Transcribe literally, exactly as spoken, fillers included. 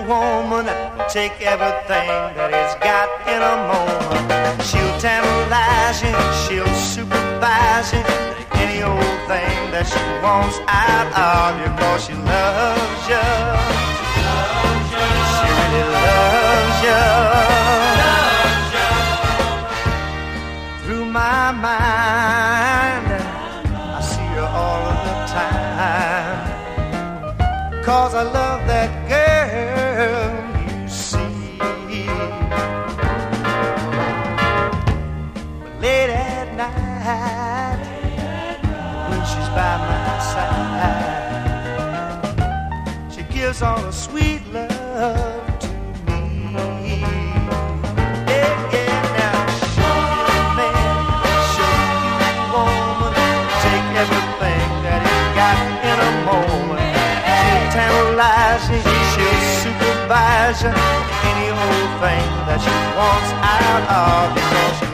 woman, take everything that he's got in a moment. She'll tantalize you, she'll supervise you, any old thing that she wants out of you, 'cause she loves you. She really loves you. Through my mind, I see her all of the time, 'cause I love that girl, you see. But late at night, when she's by my side, she gives all the sweet love to me. Yeah, yeah, now show you man, show you woman, take everything that he's got in a moment. She'll tantalize you, she'll supervise you, any old thing that she wants out of you, 'cause she